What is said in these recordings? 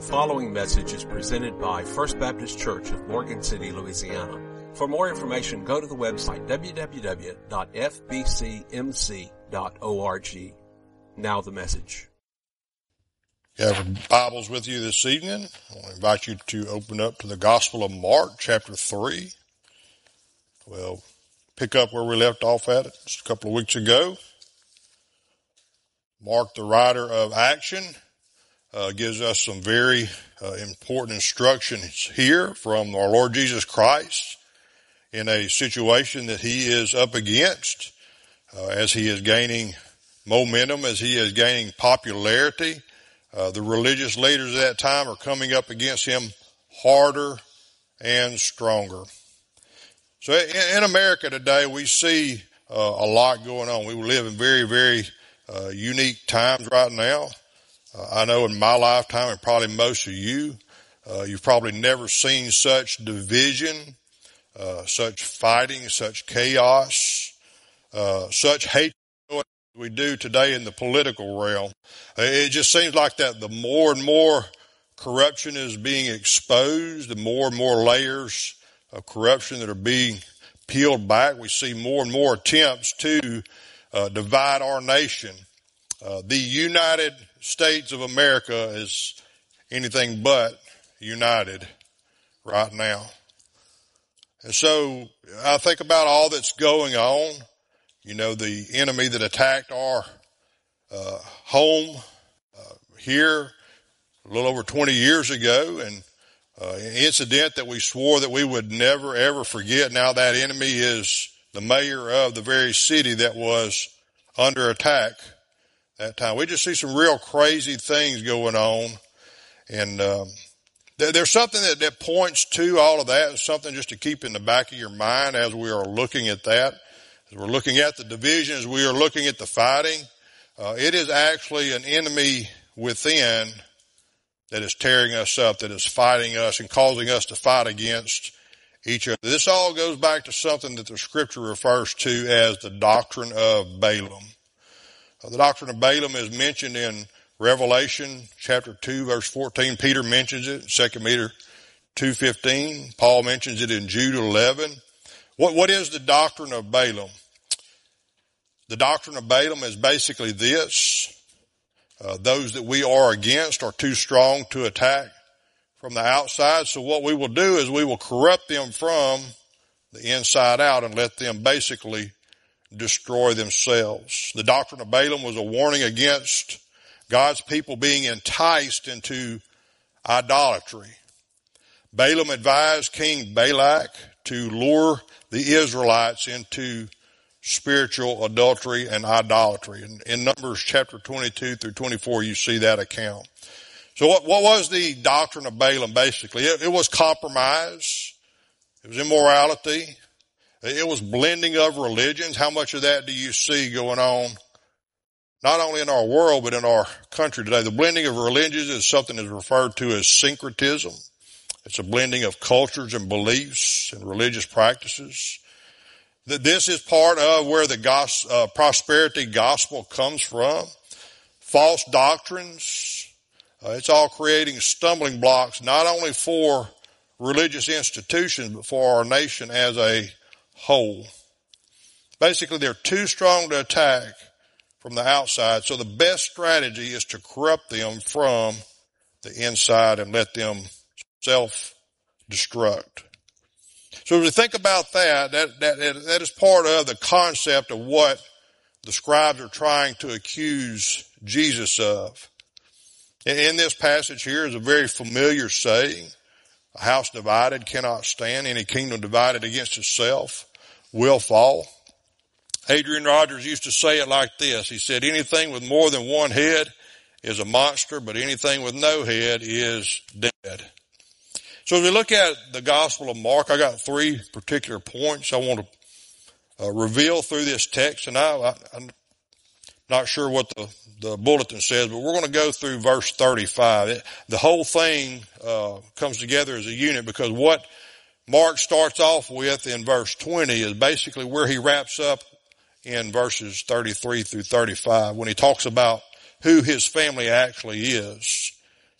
following message is presented by First Baptist Church of Morgan City, Louisiana. For more information, go to the website www.fbcmc.org. Now the message. You have Bibles with you this evening. I want to invite you to open up to the Gospel of Mark, chapter 3. We'll pick up where we left off at it just a couple of weeks ago. Mark, the writer of action, gives us some very important instructions here from our Lord Jesus Christ in a situation that he is up against as he is gaining momentum, as he is gaining popularity. The religious leaders at that time are coming up against him harder and stronger. So in America today, we see a lot going on. We live in very, very unique times right now. I know in my lifetime, and probably most of you, you've probably never seen such division, such fighting, such chaos, such hatred we do today in the political realm. It just seems like that the more and more corruption is being exposed, the more and more layers of corruption that are being peeled back. We see more and more attempts to divide our nation. The United States of America is anything but united right now. And so I think about all that's going on. You know, the enemy that attacked our home here a little over 20 years ago, and an incident that we swore that we would never, ever forget. Now that enemy is the mayor of the very city that was under attack that time. We just see some real crazy things going on. And there's something that points to all of that, something just to keep in the back of your mind as we are looking at that. As we're looking at the division, as we are looking at the fighting, it is actually an enemy within that is tearing us up, that is fighting us and causing us to fight against each other. This all goes back to something that the scripture refers to as the doctrine of Balaam. The doctrine of Balaam is mentioned in Revelation chapter 2 verse 14. Peter mentions it, 2 Peter 2:15. Paul mentions it in Jude 11. What is the doctrine of Balaam? The doctrine of Balaam is basically this. Those that we are against are too strong to attack from the outside. So what we will do is we will corrupt them from the inside out and let them basically destroy themselves. The doctrine of Balaam was a warning against God's people being enticed into idolatry. Balaam advised King Balak to lure the Israelites into spiritual adultery and idolatry. In Numbers chapter 22 through 24, you see that account. So what was the doctrine of Balaam basically? It was compromise. It was immorality. It was blending of religions. How much of that do you see going on, not only in our world, but in our country today? The blending of religions is something that's referred to as syncretism. It's a blending of cultures and beliefs and religious practices. This is part of where the prosperity gospel comes from. False doctrines. It's all creating stumbling blocks, not only for religious institutions, but for our nation as a whole. Basically, they're too strong to attack from the outside. So the best strategy is to corrupt them from the inside and let them self-destruct. So as we think about that is part of the concept of what the scribes are trying to accuse Jesus of. In this passage here is a very familiar saying. A house divided cannot stand. Any kingdom divided against itself will fall. Adrian Rogers used to say it like this. He said, anything with more than one head is a monster, but anything with no head is dead. So as we look at the Gospel of Mark, I got three particular points I want to reveal through this text. And I'm not sure what the bulletin says, but we're going to go through verse 35. The whole thing comes together as a unit because what Mark starts off with in verse 20 is basically where he wraps up in verses 33 through 35 when he talks about who his family actually is.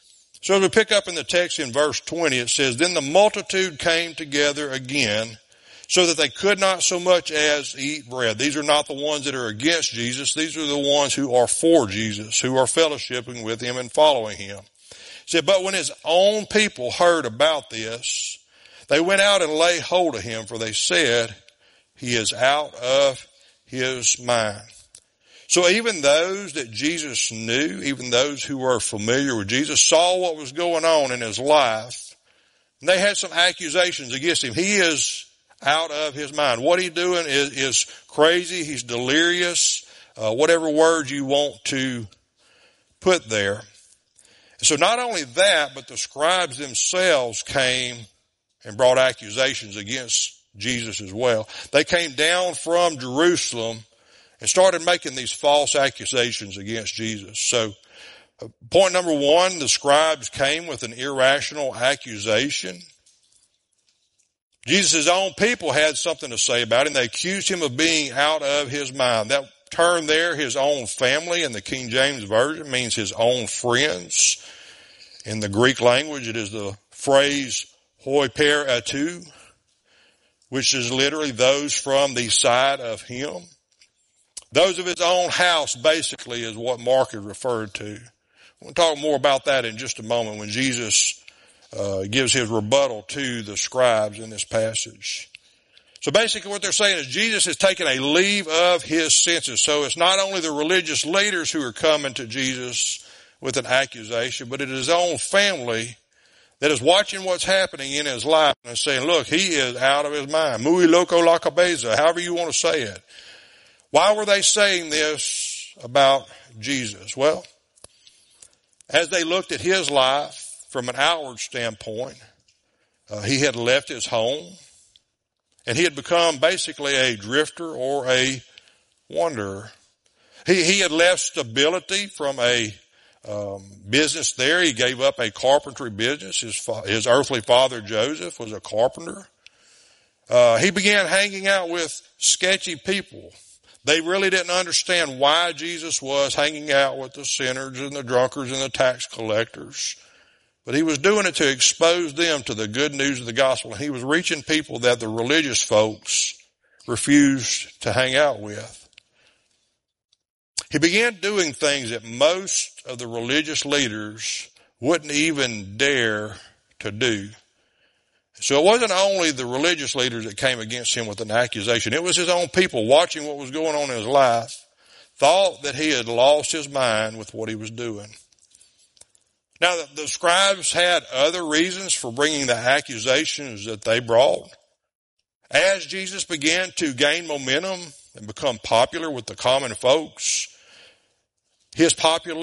So as we pick up in the text in verse 20, it says, Then the multitude came together again, so that they could not so much as eat bread. These are not the ones that are against Jesus. These are the ones who are for Jesus, who are fellowshipping with him and following him. It said, But when his own people heard about this, they went out and laid hold of him, for they said, He is out of his mind. So even those that Jesus knew, even those who were familiar with Jesus, saw what was going on in his life, and they had some accusations against him. He is out of his mind. What he's doing is crazy. He's delirious. Whatever word you want to put there. So not only that, but the scribes themselves came and brought accusations against Jesus as well. They came down from Jerusalem and started making these false accusations against Jesus. So point number one, the scribes came with an irrational accusation. Jesus' own people had something to say about him. They accused him of being out of his mind. That term there, his own family, in the King James Version means his own friends. In the Greek language, it is the phrase hoi per etu, which is literally those from the side of him. Those of his own house, basically, is what Mark is referred to. We'll talk more about that in just a moment when Jesus gives his rebuttal to the scribes in this passage. So basically what they're saying is Jesus has taken a leave of his senses. So it's not only the religious leaders who are coming to Jesus with an accusation, but it is his own family that is watching what's happening in his life and saying, look, he is out of his mind. Muy loco la cabeza, however you want to say it. Why were they saying this about Jesus? Well, as they looked at his life from an outward standpoint, he had left his home and he had become basically a drifter or a wanderer. He had left stability from a business there. He gave up a carpentry business. His earthly father, Joseph, was a carpenter. He began hanging out with sketchy people. They really didn't understand why Jesus was hanging out with the sinners and the drunkards and the tax collectors. But he was doing it to expose them to the good news of the gospel. And he was reaching people that the religious folks refused to hang out with. He began doing things that most of the religious leaders wouldn't even dare to do. So it wasn't only the religious leaders that came against him with an accusation. It was his own people watching what was going on in his life, thought that he had lost his mind with what he was doing. Now, the scribes had other reasons for bringing the accusations that they brought. As Jesus began to gain momentum and become popular with the common folks, with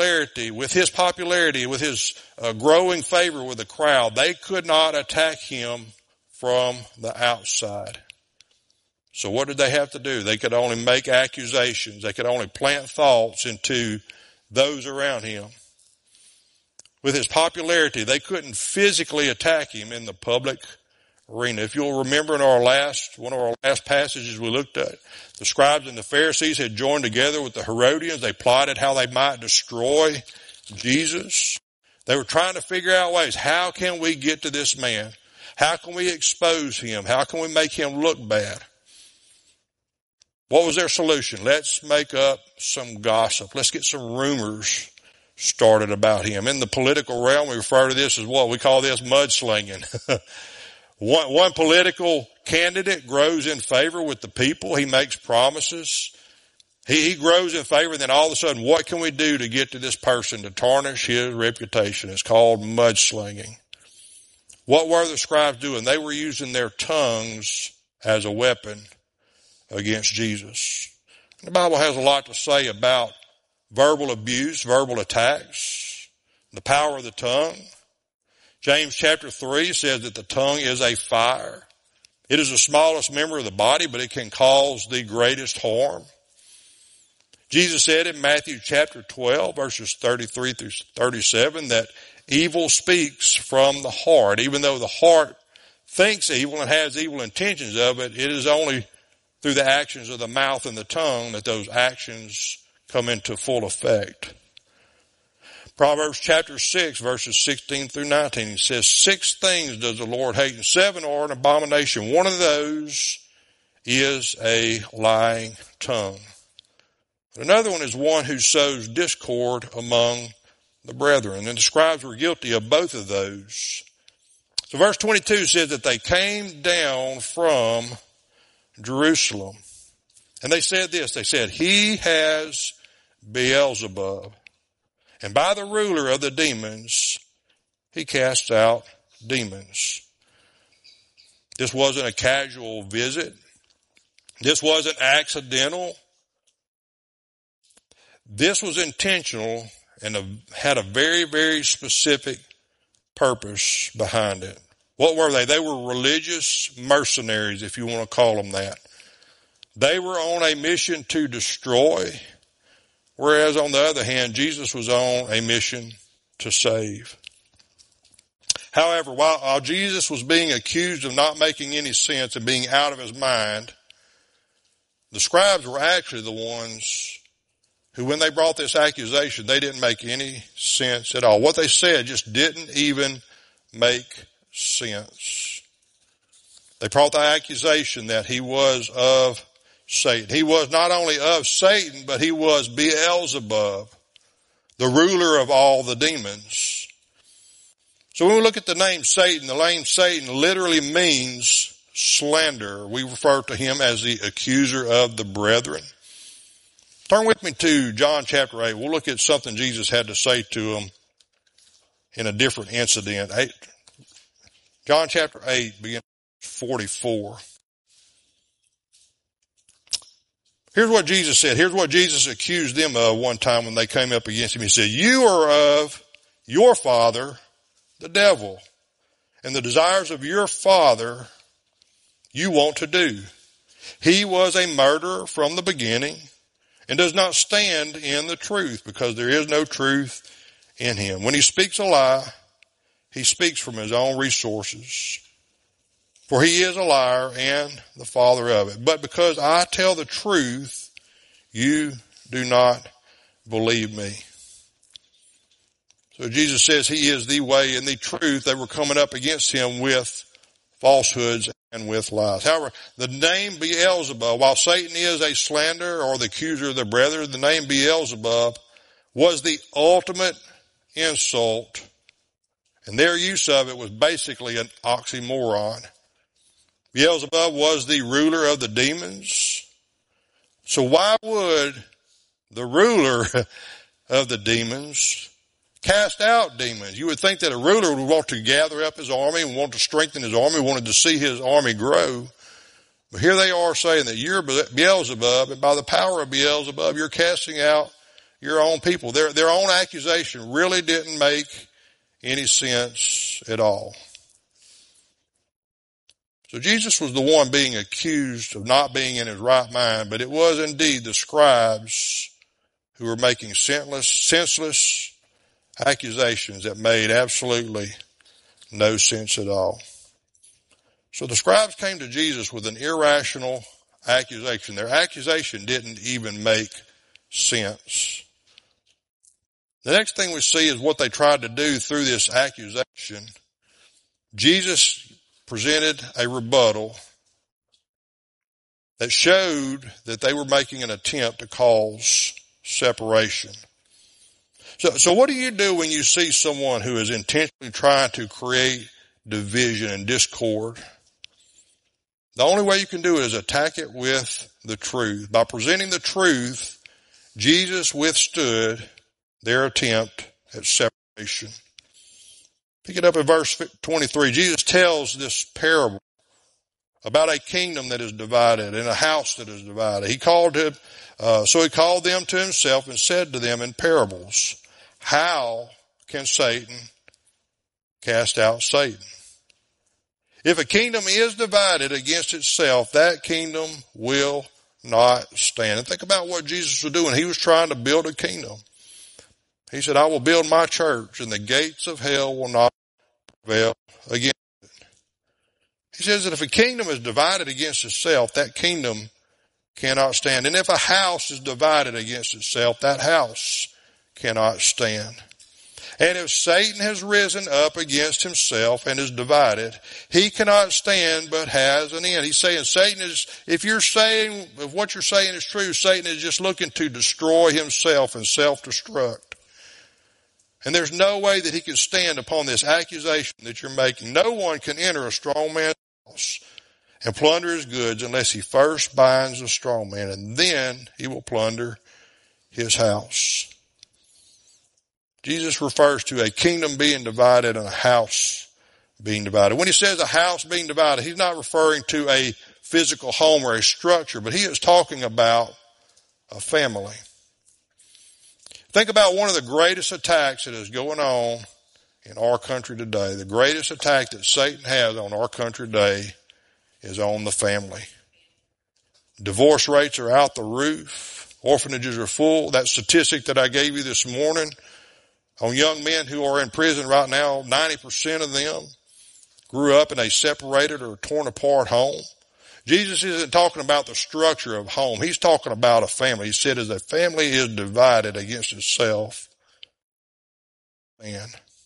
his growing favor with the crowd, they could not attack him from the outside. So what did they have to do? They could only make accusations. They could only plant thoughts into those around him. With his popularity, they couldn't physically attack him in the public arena. If you'll remember in one of our last passages we looked at, the scribes and the Pharisees had joined together with the Herodians. They plotted how they might destroy Jesus. They were trying to figure out ways. How can we get to this man? How can we expose him? How can we make him look bad? What was their solution? Let's make up some gossip. Let's get some rumors started about him. In the political realm, we refer to this as what we call this mudslinging. One political candidate grows in favor with the people. He makes promises. He grows in favor, and then all of a sudden, what can we do to get to this person to tarnish his reputation? It's called mudslinging. What were the scribes doing? They were using their tongues as a weapon against Jesus. The Bible has a lot to say about verbal abuse, verbal attacks, the power of the tongue. James chapter 3 says that the tongue is a fire. It is the smallest member of the body, but it can cause the greatest harm. Jesus said in Matthew chapter 12, verses 33 through 37, that evil speaks from the heart. Even though the heart thinks evil and has evil intentions of it, it is only through the actions of the mouth and the tongue that those actions come into full effect. Proverbs chapter 6, verses 16 through 19, it says, 6 things does the Lord hate, and 7 are an abomination. One of those is a lying tongue. Another one is one who sows discord among the brethren. And the scribes were guilty of both of those. So verse 22 says that they came down from Jerusalem. And they said this, they said, he has Beelzebub. And by the ruler of the demons, he casts out demons. This wasn't a casual visit. This wasn't accidental. This was intentional and had a very, very specific purpose behind it. What were they? They were religious mercenaries, if you want to call them that. They were on a mission to destroy, whereas on the other hand, Jesus was on a mission to save. However, while Jesus was being accused of not making any sense and being out of his mind, the scribes were actually the ones who, when they brought this accusation, they didn't make any sense at all. What they said just didn't even make sense. They brought the accusation that he was of Satan. He was not only of Satan, but he was Beelzebub, the ruler of all the demons. So when we look at the name Satan literally means slander. We refer to him as the accuser of the brethren. Turn with me to John chapter 8. We'll look at something Jesus had to say to them in a different incident. John chapter 8, beginning 44. Here's what Jesus said. Here's what Jesus accused them of one time when they came up against him. He said, you are of your father, the devil, and the desires of your father you want to do. He was a murderer from the beginning and does not stand in the truth because there is no truth in him. When he speaks a lie, he speaks from his own resources. For he is a liar and the father of it. But because I tell the truth, you do not believe me. So Jesus says he is the way and the truth. They were coming up against him with falsehoods and with lies. However, the name Beelzebub, while Satan is a slanderer or the accuser of the brethren, the name Beelzebub was the ultimate insult, and their use of it was basically an oxymoron. Beelzebub was the ruler of the demons. So why would the ruler of the demons cast out demons? You would think that a ruler would want to gather up his army and want to strengthen his army, wanted to see his army grow. But here they are saying that you're Beelzebub, and by the power of Beelzebub, you're casting out your own people. Their own accusation really didn't make any sense at all. So Jesus was the one being accused of not being in his right mind, but it was indeed the scribes who were making senseless accusations that made absolutely no sense at all. So the scribes came to Jesus with an irrational accusation. Their accusation didn't even make sense. The next thing we see is what they tried to do through this accusation. Jesus presented a rebuttal that showed that they were making an attempt to cause separation. So what do you do when you see someone who is intentionally trying to create division and discord? The only way you can do it is attack it with the truth. By presenting the truth, Jesus withstood their attempt at separation. Pick it up in verse 23. Jesus tells this parable about a kingdom that is divided and a house that is divided. So he called them to himself and said to them in parables, how can Satan cast out Satan? If a kingdom is divided against itself, that kingdom will not stand. And think about what Jesus was doing. He was trying to build a kingdom. He said, I will build my church and the gates of hell will not prevail against it. He says that if a kingdom is divided against itself, that kingdom cannot stand. And if a house is divided against itself, that house cannot stand. And if Satan has risen up against himself and is divided, he cannot stand but has an end. He's saying Satan is, if what you're saying is true, Satan is just looking to destroy himself and self-destruct. And there's no way that he can stand upon this accusation that you're making. No one can enter a strong man's house and plunder his goods unless he first binds the strong man, and then he will plunder his house. Jesus refers to a kingdom being divided and a house being divided. When he says a house being divided, he's not referring to a physical home or a structure, but he is talking about a family. Think about one of the greatest attacks that is going on in our country today. The greatest attack that Satan has on our country today is on the family. Divorce rates are out the roof. Orphanages are full. That statistic that I gave you this morning on young men who are in prison right now, 90% of them grew up in a separated or torn apart home. Jesus isn't talking about the structure of home. He's talking about a family. He said as a family is divided against itself, man.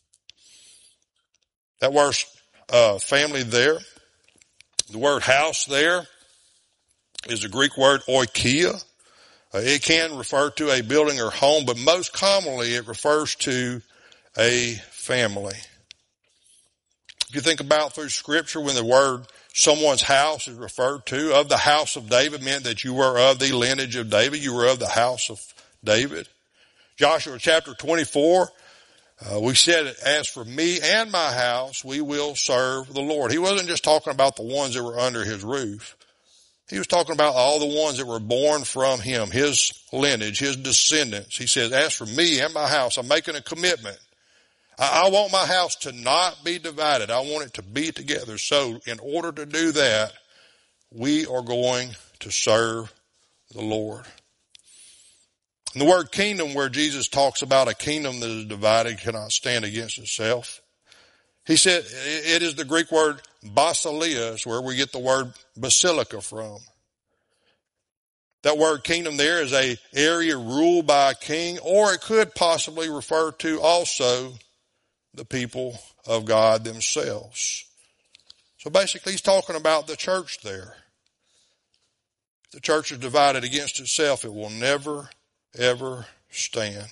That word family there, the word house there is the Greek word oikia. It can refer to a building or home, but most commonly it refers to a family. If you think about through Scripture, when the word someone's house is referred to, of the house of David meant that you were of the lineage of David. You were of the house of David. Joshua chapter 24, we said, as for me and my house, we will serve the Lord. He wasn't just talking about the ones that were under his roof. He was talking about all the ones that were born from him, his lineage, his descendants. He says, as for me and my house, I'm making a commitment. I want my house to not be divided. I want it to be together. So in order to do that, we are going to serve the Lord. And the word kingdom, where Jesus talks about a kingdom that is divided, cannot stand against itself. He said it is the Greek word basileia, where we get the word basilica from. That word kingdom there is an area ruled by a king, or it could possibly refer to also the people of God themselves. So basically he's talking about the church there. If the church is divided against itself, it will never, ever stand.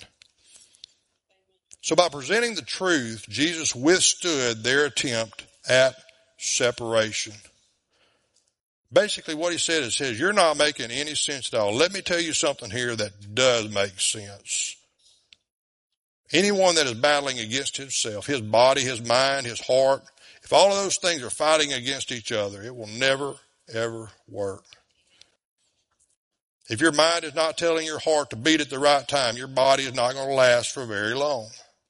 So by presenting the truth, Jesus withstood their attempt at separation. Basically what he said is, you're not making any sense at all. Let me tell you something here that does make sense. Anyone that is battling against himself, his body, his mind, his heart, if all of those things are fighting against each other, it will never, ever work. If your mind is not telling your heart to beat at the right time, your body is not going to last for very long.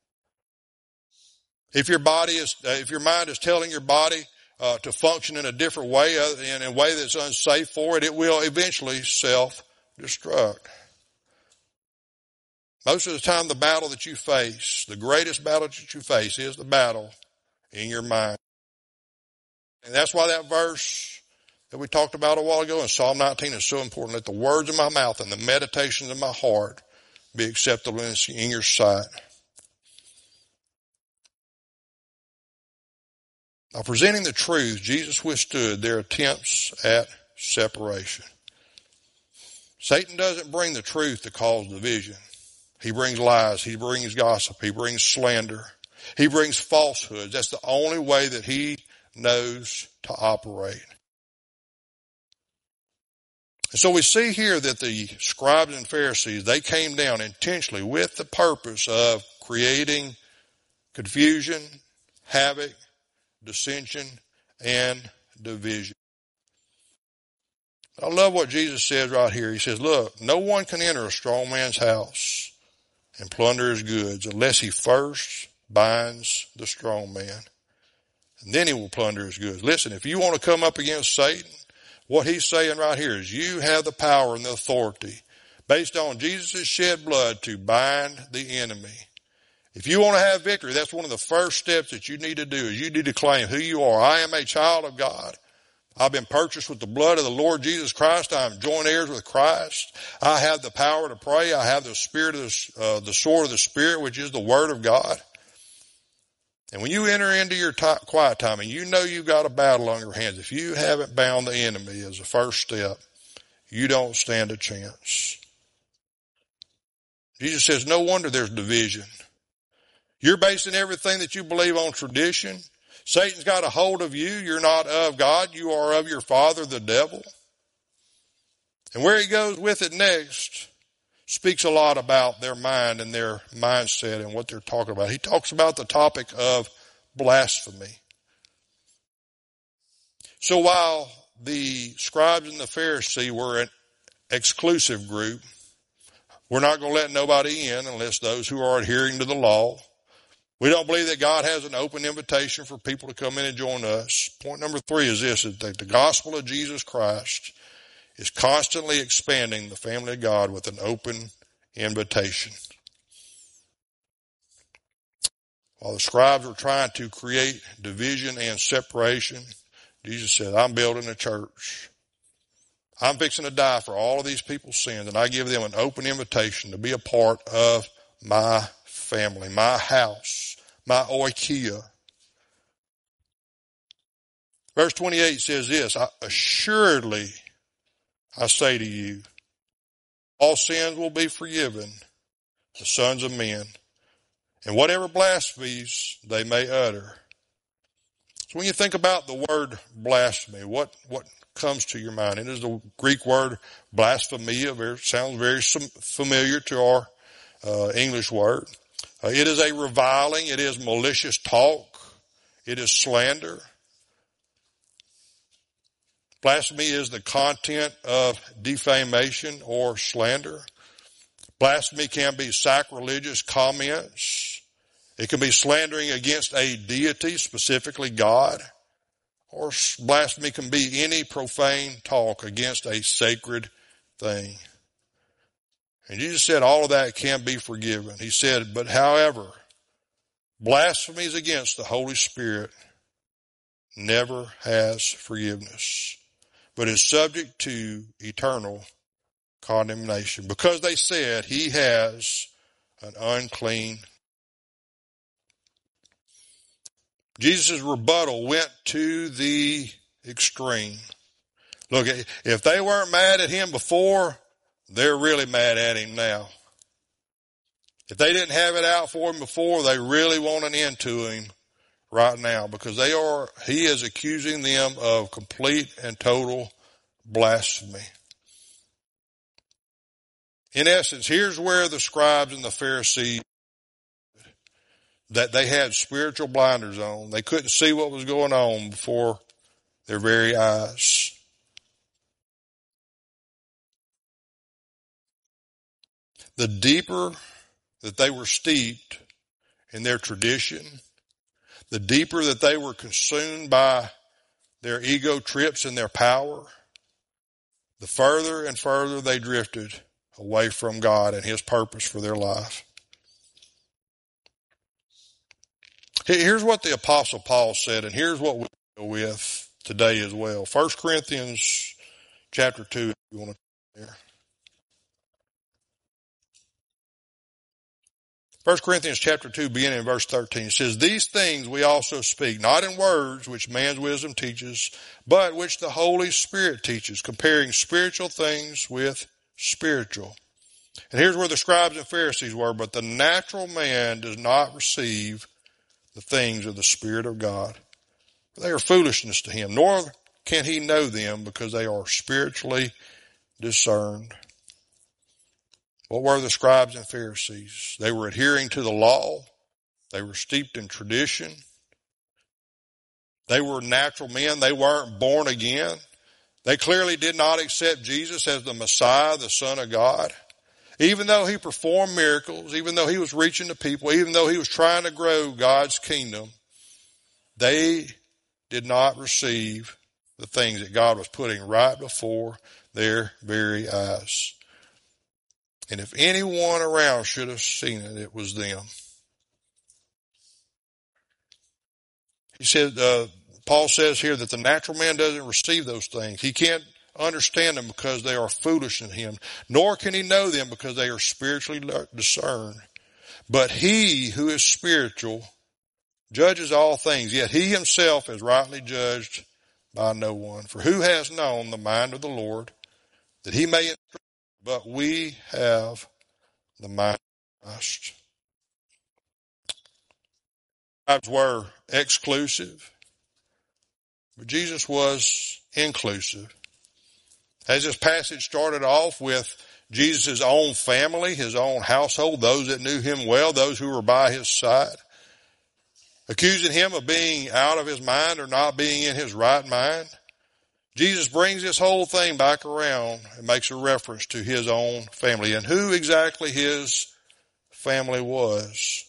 If your mind is telling your body to function in a different way, in a way that's unsafe for it, it will eventually self-destruct. Most of the time, the battle that you face, the greatest battle that you face, is the battle in your mind. And that's why that verse that we talked about a while ago in Psalm 19 is so important. Let the words of my mouth and the meditations of my heart be acceptable in your sight. Now, presenting the truth, Jesus withstood their attempts at separation. Satan doesn't bring the truth to cause division. He brings lies. He brings gossip. He brings slander. He brings falsehoods. That's the only way that he knows to operate. And so we see here that the scribes and Pharisees, they came down intentionally with the purpose of creating confusion, havoc, dissension, and division. I love what Jesus says right here. He says, look, no one can enter a strong man's house and plunder his goods unless he first binds the strong man. And then he will plunder his goods. Listen, if you want to come up against Satan, what he's saying right here is you have the power and the authority based on Jesus' shed blood to bind the enemy. If you want to have victory, that's one of the first steps that you need to do, is you need to claim who you are. I am a child of God. I've been purchased with the blood of the Lord Jesus Christ. I am joint heirs with Christ. I have the power to pray. I have the spirit of the sword of the Spirit, which is the Word of God. And when you enter into your quiet time and you know you've got a battle on your hands, if you haven't bound the enemy as a first step, you don't stand a chance. Jesus says, no wonder there's division. You're basing everything that you believe on tradition. Satan's got a hold of you. You're not of God. You are of your father, the devil. And where he goes with it next speaks a lot about their mind and their mindset and what they're talking about. He talks about the topic of blasphemy. So while the scribes and the Pharisees were an exclusive group, we're not going to let nobody in unless those who are adhering to the law. We don't believe that God has an open invitation for people to come in and join us. Point number 3 is this, is that the gospel of Jesus Christ is constantly expanding the family of God with an open invitation. While the scribes were trying to create division and separation, Jesus said, I'm building a church. I'm fixing to die for all of these people's sins, and I give them an open invitation to be a part of my family, my house, my oikia. Verse 28 says this, assuredly I say to you, all sins will be forgiven the sons of men, and whatever blasphemies they may utter. So when you think about the word blasphemy, what comes to your mind? It is the Greek word blasphemia. Sounds very familiar to our English word. It is a reviling. It is malicious talk. It is slander. Blasphemy is the content of defamation or slander. Blasphemy can be sacrilegious comments. It can be slandering against a deity, specifically God. Or blasphemy can be any profane talk against a sacred thing. And Jesus said all of that can be forgiven. He said, but however, blasphemies against the Holy Spirit never has forgiveness, but is subject to eternal condemnation because they said he has an unclean. Jesus' rebuttal went to the extreme. Look, if they weren't mad at him before, they're really mad at him now. If they didn't have it out for him before, they really want an end to him right now because he is accusing them of complete and total blasphemy. In essence, here's where the scribes and the Pharisees, that they had spiritual blinders on. They couldn't see what was going on before their very eyes. The deeper that they were steeped in their tradition, the deeper that they were consumed by their ego trips and their power, the further and further they drifted away from God and his purpose for their life. Here's what the Apostle Paul said, and here's what we deal with today as well. 1 Corinthians chapter 2, if you want to turn there. 1 Corinthians chapter 2, beginning in verse 13, it says, these things we also speak, not in words which man's wisdom teaches, but which the Holy Spirit teaches, comparing spiritual things with spiritual. And here's where the scribes and Pharisees were, but the natural man does not receive the things of the Spirit of God. They are foolishness to him, nor can he know them because they are spiritually discerned. What were the scribes and Pharisees? They were adhering to the law. They were steeped in tradition. They were natural men. They weren't born again. They clearly did not accept Jesus as the Messiah, the Son of God. Even though he performed miracles, even though he was reaching the people, even though he was trying to grow God's kingdom, they did not receive the things that God was putting right before their very eyes. And if anyone around should have seen it, it was them. He said, Paul says here that the natural man doesn't receive those things. He can't understand them because they are foolish in him, nor can he know them because they are spiritually discerned. But he who is spiritual judges all things, yet he himself is rightly judged by no one. For who has known the mind of the Lord, that he may instruct? But we have the mind of Christ. Tribes were exclusive, but Jesus was inclusive. As this passage started off with Jesus' own family, his own household, those that knew him well, those who were by his side, accusing him of being out of his mind or not being in his right mind, Jesus brings this whole thing back around and makes a reference to his own family and who exactly his family was.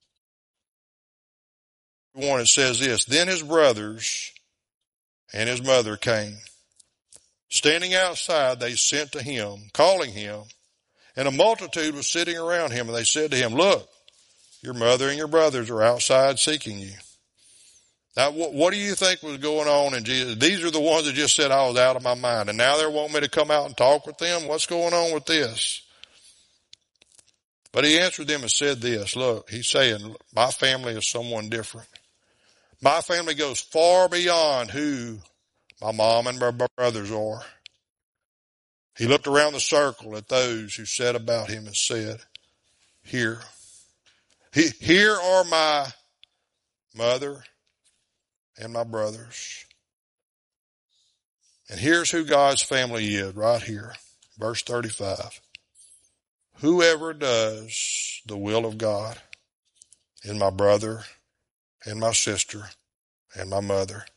One, it says this, then his brothers and his mother came. Standing outside, they sent to him, calling him, and a multitude was sitting around him, and they said to him, look, your mother and your brothers are outside seeking you. Now, what do you think was going on in Jesus? These are the ones that just said I was out of my mind, and now they're wanting me to come out and talk with them? What's going on with this? But he answered them and said this, look, he's saying, my family is someone different. My family goes far beyond who my mom and my brothers are. He looked around the circle at those who sat about him and said, here are my mother and my brothers. And here's who God's family is right here. Verse 35. Whoever does the will of God is my brother and my sister and my mother.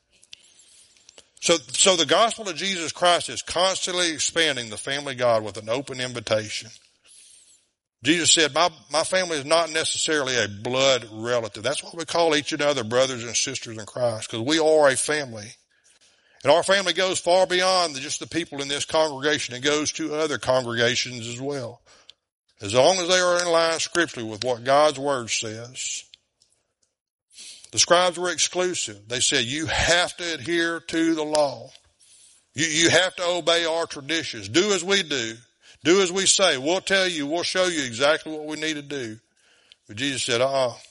So the gospel of Jesus Christ is constantly expanding the family of God with an open invitation. Jesus said, my family is not necessarily a blood relative. That's why we call each other brothers and sisters in Christ, because we are a family. And our family goes far beyond just the people in this congregation. It goes to other congregations as well. As long as they are in line scripturally with what God's word says. The scribes were exclusive. They said, you have to adhere to the law. You have to obey our traditions. Do as we do. Do as we say. We'll tell you, we'll show you exactly what we need to do. But Jesus said,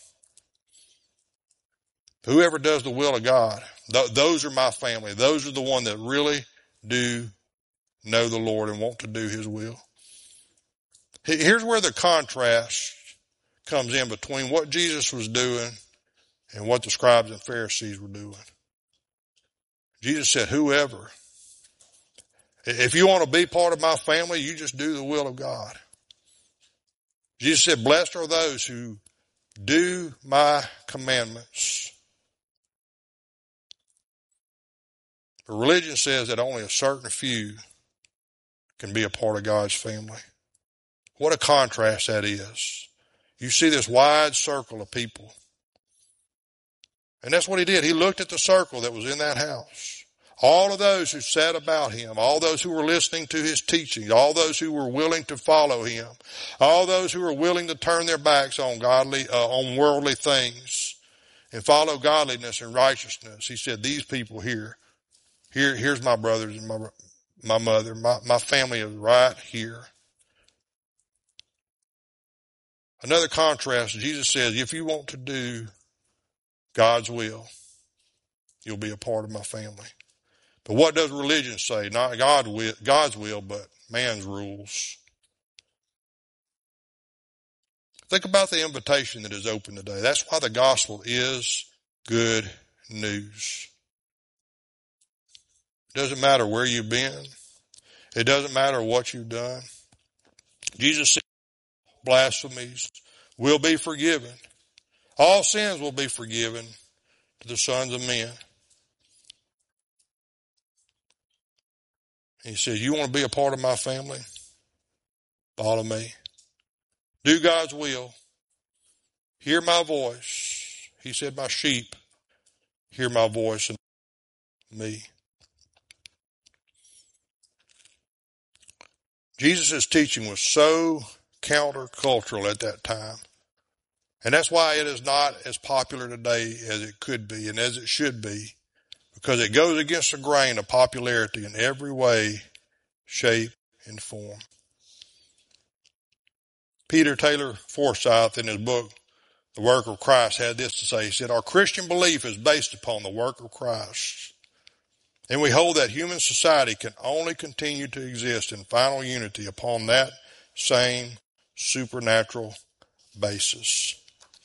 whoever does the will of God, those are my family. Those are the ones that really do know the Lord and want to do his will. Here's where the contrast comes in between what Jesus was doing and what the scribes and Pharisees were doing. Jesus said, whoever. If you want to be part of my family, you just do the will of God. Jesus said, blessed are those who do my commandments. But religion says that only a certain few can be a part of God's family. What a contrast that is. You see this wide circle of people. And that's what he did. He looked at the circle that was in that house. All of those who sat about him, all those who were listening to his teaching, all those who were willing to follow him, all those who were willing to turn their backs on on worldly things and follow godliness and righteousness. He said, these people here's my brothers and my mother, my family is right here. Another contrast, Jesus says, if you want to do God's will, you'll be a part of my family. But what does religion say? Not God's will, but man's rules. Think about the invitation that is open today. That's why the gospel is good news. It doesn't matter where you've been. It doesn't matter what you've done. Jesus said blasphemies will be forgiven. All sins will be forgiven to the sons of men. He said, you want to be a part of my family? Follow me. Do God's will. Hear my voice. He said, my sheep hear my voice and me. Jesus' teaching was so countercultural at that time. And that's why it is not as popular today as it could be and as it should be, because it goes against the grain of popularity in every way, shape, and form. Peter Taylor Forsyth, in his book, the work of Christ, had this to say. He said, our Christian belief is based upon the work of Christ. And we hold that human society can only continue to exist in final unity upon that same supernatural basis.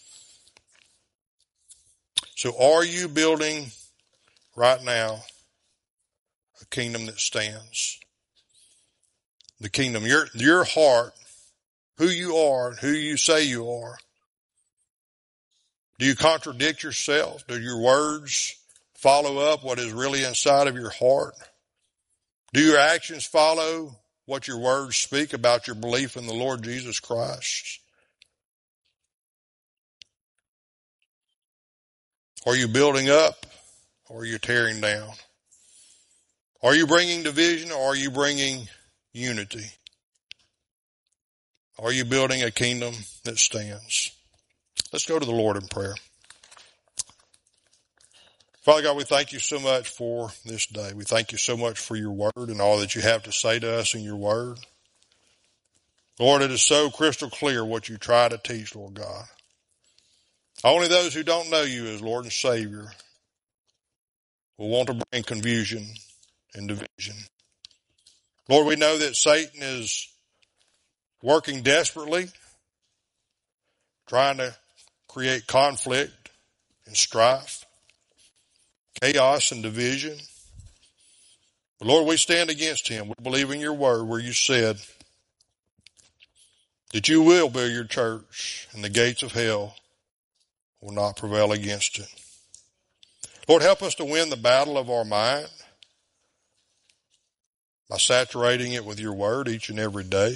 So are you building right now a kingdom that stands? The kingdom, your heart, who you are, who you say you are. Do you contradict yourself? Do your words follow up what is really inside of your heart? Do your actions follow what your words speak about your belief in the Lord Jesus Christ? Are you building up or are you tearing down? Are you bringing division or are you bringing unity? Are you building a kingdom that stands? Let's go to the Lord in prayer. Father God, we thank you so much for this day. We thank you so much for your word and all that you have to say to us in your word. Lord, it is so crystal clear what you try to teach, Lord God. Only those who don't know you as Lord and Savior will want to bring confusion and division. Lord, we know that Satan is working desperately, trying to create conflict and strife, chaos and division. But Lord, we stand against him. We believe in your word where you said that you will build your church and the gates of hell will not prevail against it. Lord, help us to win the battle of our mind by saturating it with your word each and every day.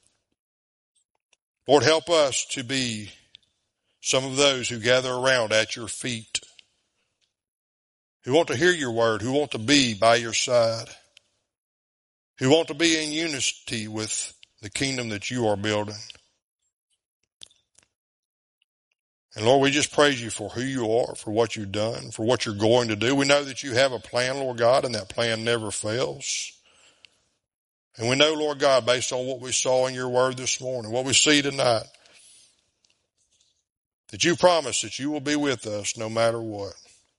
Lord, help us to be some of those who gather around at your feet, who want to hear your word, who want to be by your side, who want to be in unity with the kingdom that you are building. And Lord, we just praise you for who you are, for what you've done, for what you're going to do. We know that you have a plan, Lord God, and that plan never fails. And we know, Lord God, based on what we saw in your word this morning, what we see tonight, that you promise that you will be with us no matter what.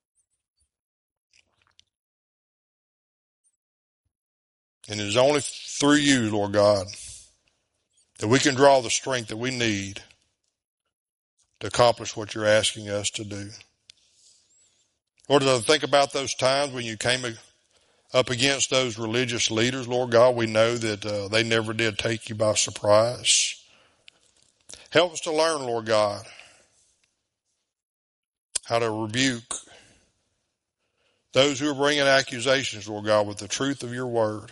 And it is only through you, Lord God, that we can draw the strength that we need to accomplish what you're asking us to do. Lord, as I think about those times when you came up against those religious leaders, Lord God, we know that they never did take you by surprise. Help us to learn, Lord God, how to rebuke those who are bringing accusations, Lord God, with the truth of your word.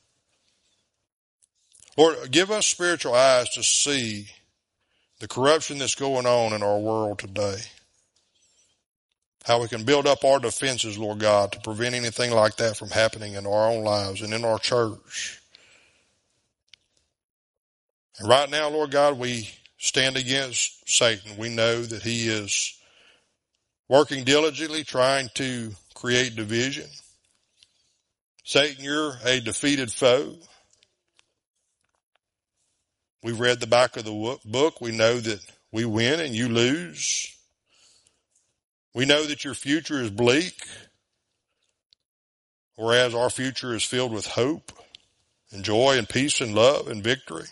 Lord, give us spiritual eyes to see the corruption that's going on in our world today. How we can build up our defenses, Lord God, to prevent anything like that from happening in our own lives and in our church. And right now, Lord God, we stand against Satan. We know that he is working diligently, trying to create division. Satan, you're a defeated foe. We've read the back of the book. We know that we win and you lose. We know that your future is bleak, whereas our future is filled with hope and joy and peace and love and victory.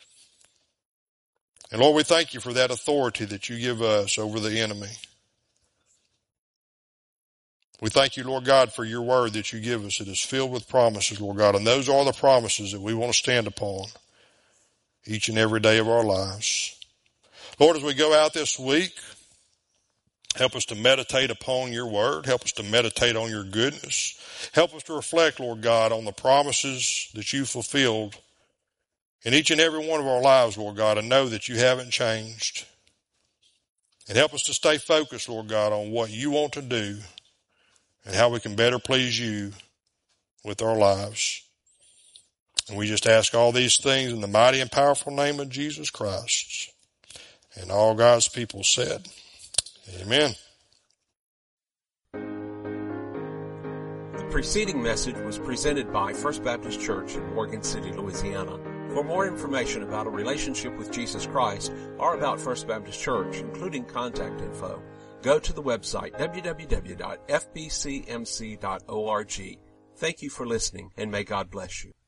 And Lord, we thank you for that authority that you give us over the enemy. We thank you, Lord God, for your word that you give us. It is filled with promises, Lord God, and those are the promises that we want to stand upon each and every day of our lives. Lord, as we go out this week, help us to meditate upon your word. Help us to meditate on your goodness. Help us to reflect, Lord God, on the promises that you fulfilled in each and every one of our lives, Lord God, and know that you haven't changed. And help us to stay focused, Lord God, on what you want to do and how we can better please you with our lives. And we just ask all these things in the mighty and powerful name of Jesus Christ. And all God's people said, amen. The preceding message was presented by First Baptist Church in Morgan City, Louisiana. For more information about a relationship with Jesus Christ or about First Baptist Church, including contact info, go to the website www.fbcmc.org. Thank you for listening, and may God bless you.